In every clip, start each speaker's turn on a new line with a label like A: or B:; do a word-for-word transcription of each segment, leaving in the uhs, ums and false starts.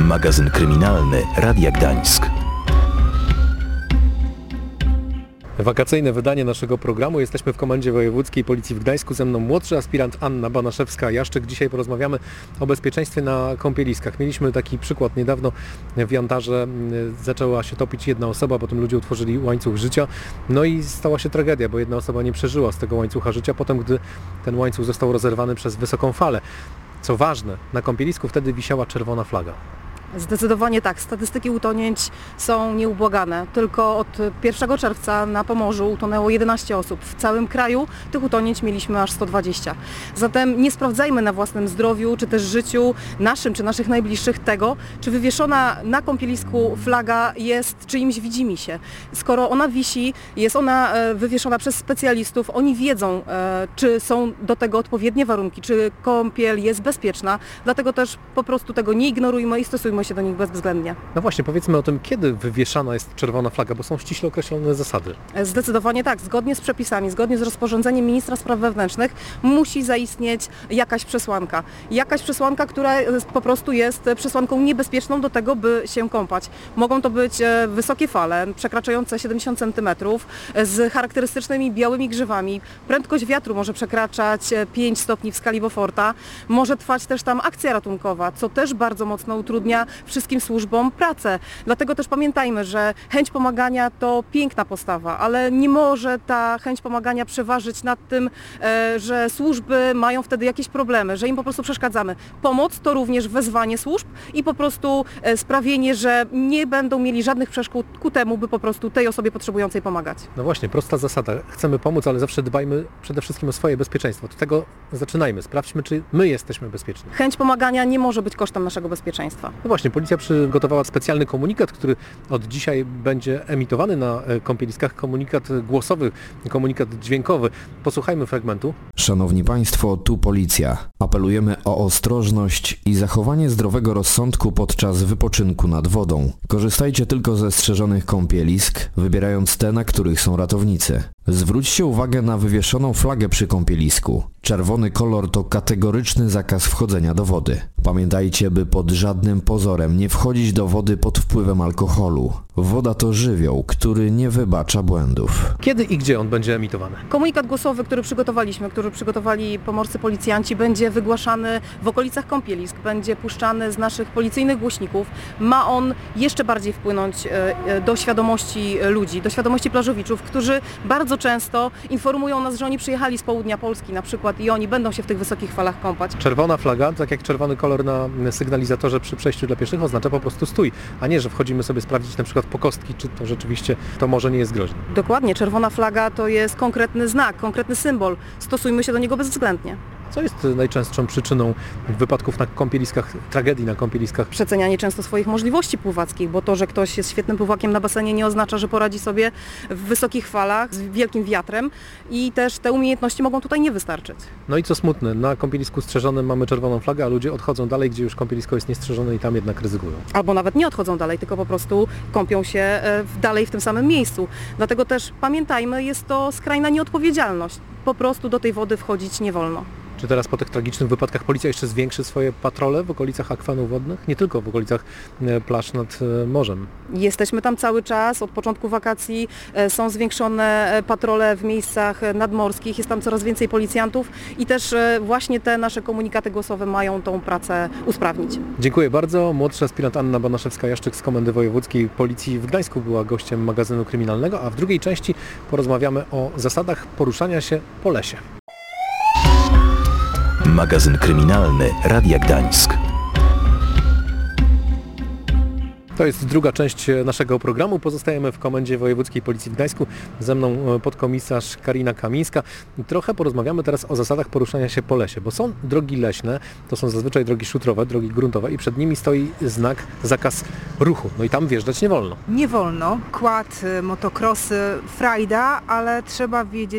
A: Magazyn kryminalny Radia Gdańsk.
B: Wakacyjne wydanie naszego programu. Jesteśmy w Komendzie Wojewódzkiej Policji w Gdańsku. Ze mną młodszy aspirant Anna Banaszewska-Jaszczyk. Dzisiaj porozmawiamy o bezpieczeństwie na kąpieliskach. Mieliśmy taki przykład niedawno w Jandarze. Zaczęła się topić jedna osoba, potem ludzie utworzyli łańcuch życia. No i stała się tragedia, bo jedna osoba nie przeżyła z tego łańcucha życia, potem gdy ten łańcuch został rozerwany przez wysoką falę. Co ważne, na kąpielisku wtedy wisiała czerwona flaga.
C: Zdecydowanie tak. Statystyki utonięć są nieubłagane. Tylko od pierwszego czerwca na Pomorzu utonęło jedenaście osób. W całym kraju tych utonięć mieliśmy aż sto dwadzieścia. Zatem nie sprawdzajmy na własnym zdrowiu, czy też życiu naszym, czy naszych najbliższych tego, czy wywieszona na kąpielisku flaga jest czyimś widzimisię. Skoro ona wisi, jest ona wywieszona przez specjalistów, oni wiedzą, czy są do tego odpowiednie warunki, czy kąpiel jest bezpieczna. Dlatego też po prostu tego nie ignorujmy i stosujmy się do nich bezwzględnie.
B: No właśnie, powiedzmy o tym, kiedy wywieszana jest czerwona flaga, bo są ściśle określone zasady.
C: Zdecydowanie tak. Zgodnie z przepisami, zgodnie z rozporządzeniem ministra spraw wewnętrznych musi zaistnieć jakaś przesłanka. Jakaś przesłanka, która po prostu jest przesłanką niebezpieczną do tego, by się kąpać. Mogą to być wysokie fale, przekraczające siedemdziesiąt centymetrów, z charakterystycznymi białymi grzywami. Prędkość wiatru może przekraczać pięć stopni w skali Beauforta. Może trwać też tam akcja ratunkowa, co też bardzo mocno utrudnia wszystkim służbom pracę. Dlatego też pamiętajmy, że chęć pomagania to piękna postawa, ale nie może ta chęć pomagania przeważyć nad tym, że służby mają wtedy jakieś problemy, że im po prostu przeszkadzamy. Pomoc to również wezwanie służb i po prostu sprawienie, że nie będą mieli żadnych przeszkód ku temu, by po prostu tej osobie potrzebującej pomagać.
B: No właśnie, prosta zasada. Chcemy pomóc, ale zawsze dbajmy przede wszystkim o swoje bezpieczeństwo. Od tego zaczynajmy. Sprawdźmy, czy my jesteśmy bezpieczni.
C: Chęć pomagania nie może być kosztem naszego bezpieczeństwa.
B: No właśnie, policja przygotowała specjalny komunikat, który od dzisiaj będzie emitowany na kąpieliskach. Komunikat głosowy, komunikat dźwiękowy. Posłuchajmy fragmentu.
D: Szanowni Państwo, tu policja. Apelujemy o ostrożność i zachowanie zdrowego rozsądku podczas wypoczynku nad wodą. Korzystajcie tylko ze strzeżonych kąpielisk, wybierając te, na których są ratownicy. Zwróćcie uwagę na wywieszoną flagę przy kąpielisku. Czerwony kolor to kategoryczny zakaz wchodzenia do wody. Pamiętajcie, by pod żadnym pozorem nie wchodzić do wody pod wpływem alkoholu. Woda to żywioł, który nie wybacza błędów.
B: Kiedy i gdzie on będzie emitowany?
C: Komunikat głosowy, który przygotowaliśmy, który przygotowali pomorscy policjanci, będzie wygłaszany w okolicach kąpielisk, będzie puszczany z naszych policyjnych głośników. Ma on jeszcze bardziej wpłynąć do świadomości ludzi, do świadomości plażowiczów, którzy bardzo często informują nas, że oni przyjechali z południa Polski na przykład i oni będą się w tych wysokich falach kąpać.
B: Czerwona flaga, tak jak czerwony kolor na sygnalizatorze przy przejściu dla pieszych, oznacza po prostu stój, a nie, że wchodzimy sobie sprawdzić na przykład po kostki, czy to rzeczywiście to może nie jest groźne.
C: Dokładnie, czerwona flaga to jest konkretny znak, konkretny symbol. Stosujmy się do niego bezwzględnie.
B: Co jest najczęstszą przyczyną wypadków na kąpieliskach, tragedii na kąpieliskach?
C: Przecenianie często swoich możliwości pływackich, bo to, że ktoś jest świetnym pływakiem na basenie, nie oznacza, że poradzi sobie w wysokich falach, z wielkim wiatrem i też te umiejętności mogą tutaj nie wystarczyć. No
B: i co smutne, na kąpielisku strzeżonym mamy czerwoną flagę, a ludzie odchodzą dalej, gdzie już kąpielisko jest niestrzeżone i tam jednak ryzykują.
C: Albo nawet nie odchodzą dalej, tylko po prostu kąpią się dalej w tym samym miejscu. Dlatego też pamiętajmy, jest to skrajna nieodpowiedzialność. Po prostu do tej wody wchodzić nie wolno.
B: Czy teraz po tych tragicznych wypadkach policja jeszcze zwiększy swoje patrole w okolicach akwenów wodnych? Nie tylko w okolicach plaż nad morzem.
C: Jesteśmy tam cały czas, od początku wakacji są zwiększone patrole w miejscach nadmorskich, jest tam coraz więcej policjantów i też właśnie te nasze komunikaty głosowe mają tą pracę usprawnić.
B: Dziękuję bardzo. Młodszy aspirant Anna Banaszewska-Jaszczyk z Komendy Wojewódzkiej Policji w Gdańsku była gościem magazynu kryminalnego, a w drugiej części porozmawiamy o zasadach poruszania się po lesie.
A: Magazyn kryminalny Radia Gdańsk.
B: To jest druga część naszego programu. Pozostajemy w Komendzie Wojewódzkiej Policji w Gdańsku. Ze mną podkomisarz Karina Kamińska. Trochę porozmawiamy teraz o zasadach poruszania się po lesie, bo są drogi leśne, to są zazwyczaj drogi szutrowe, drogi gruntowe i przed nimi stoi znak zakaz ruchu. No i tam wjeżdżać nie wolno.
E: Nie wolno. Quad, motocrossy, frajda, ale trzeba wiedzieć,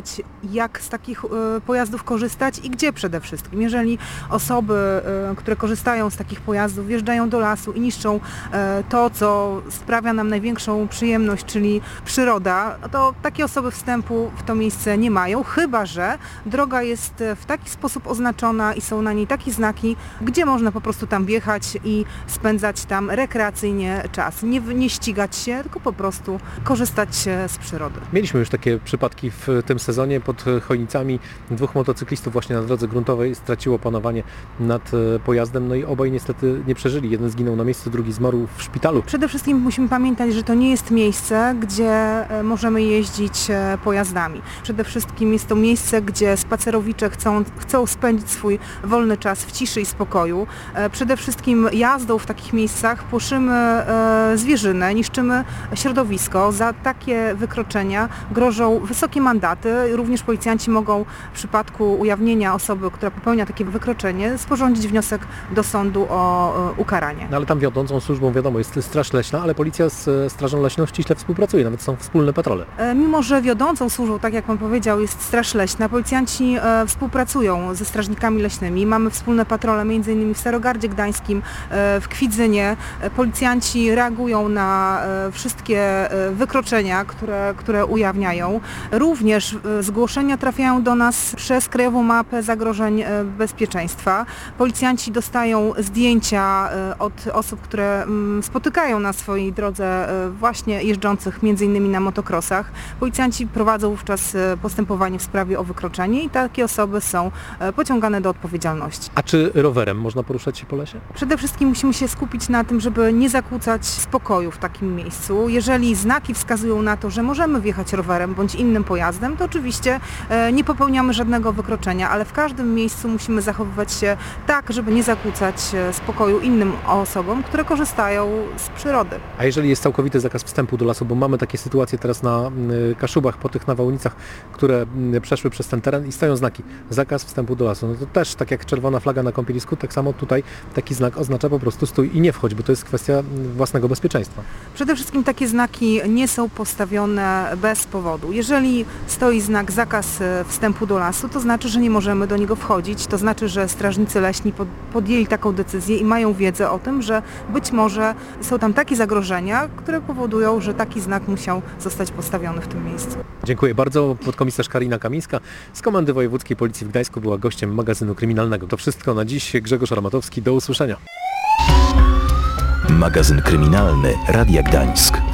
E: jak z takich y, pojazdów korzystać i gdzie przede wszystkim. Jeżeli osoby, y, które korzystają z takich pojazdów, wjeżdżają do lasu i niszczą y, to, co sprawia nam największą przyjemność, czyli przyroda, to takie osoby wstępu w to miejsce nie mają, chyba że droga jest w taki sposób oznaczona i są na niej takie znaki, gdzie można po prostu tam wjechać i spędzać tam rekreacyjnie czas. Nie, nie ścigać się, tylko po prostu korzystać z przyrody.
B: Mieliśmy już takie przypadki w tym sezonie. Pod Chojnicami dwóch motocyklistów właśnie na drodze gruntowej straciło panowanie nad pojazdem, no i obaj niestety nie przeżyli. Jeden zginął na miejscu, drugi zmarł w szpitalu.
E: Przede wszystkim musimy pamiętać, że to nie jest miejsce, gdzie możemy jeździć pojazdami. Przede wszystkim jest to miejsce, gdzie spacerowicze chcą, chcą spędzić swój wolny czas w ciszy i spokoju. Przede wszystkim jazdą w takich miejscach płoszymy zwierzynę, niszczymy środowisko. Za takie wykroczenia grożą wysokie mandaty. Również policjanci mogą w przypadku ujawnienia osoby, która popełnia takie wykroczenie, sporządzić wniosek do sądu o ukaranie.
B: No ale tam wiodącą służbą, wiadomo, jest Straż Leśna, ale policja z Strażą Leśną ściśle współpracuje, nawet są wspólne patrole.
E: Mimo że wiodącą służbą, tak jak Pan powiedział, jest Straż Leśna, policjanci e, współpracują ze strażnikami leśnymi. Mamy wspólne patrole między innymi w Starogardzie Gdańskim, e, w Kwidzynie. E, policjanci reagują na e, wszystkie e, wykroczenia, które, które ujawniają. Również e, zgłoszenia trafiają do nas przez Krajową Mapę Zagrożeń e, Bezpieczeństwa. Policjanci dostają zdjęcia e, od osób, które m, spotykają na swojej drodze e, właśnie jeżdżących między innymi na motokrosach. Policjanci prowadzą wówczas postępowanie w sprawie o wykroczenie i takie osoby są pociągane do odpowiedzialności.
B: A czy rowerem można poruszać się po lesie?
E: Przede wszystkim musimy się skupić na tym, żeby nie zakłócać spokoju w takim miejscu. Jeżeli znaki wskazują na to, że możemy wjechać rowerem bądź innym pojazdem, to oczywiście nie popełniamy żadnego wykroczenia, ale w każdym miejscu musimy zachowywać się tak, żeby nie zakłócać spokoju innym osobom, które korzystają z przyrody.
B: A jeżeli jest całkowity zakaz wstępu do lasu, bo mamy takie sytuacje teraz na Kaszubach, po tych nawałnicach, które przeszły przez ten teren i stoją znaki zakaz wstępu do lasu. No to też tak jak czerwona flaga na kąpielisku, tak samo tutaj taki znak oznacza po prostu stój i nie wchodź, bo to jest kwestia własnego bezpieczeństwa.
E: Przede wszystkim takie znaki nie są postawione bez powodu. Jeżeli stoi znak zakaz wstępu do lasu, to znaczy, że nie możemy do niego wchodzić. To znaczy, że strażnicy leśni podjęli taką decyzję i mają wiedzę o tym, że być może są tam takie zagrożenia, które powodują, że taki znak musiał zostać postawiony w tym miejscu.
B: Dziękuję bardzo. Podkomisarz Karina Kamińska z Komendy Wojewódzkiej Policji w Gdańsku była gościem magazynu kryminalnego. To wszystko na dziś. Grzegorz Armatowski. Do usłyszenia.
A: Magazyn kryminalny Radia Gdańsk.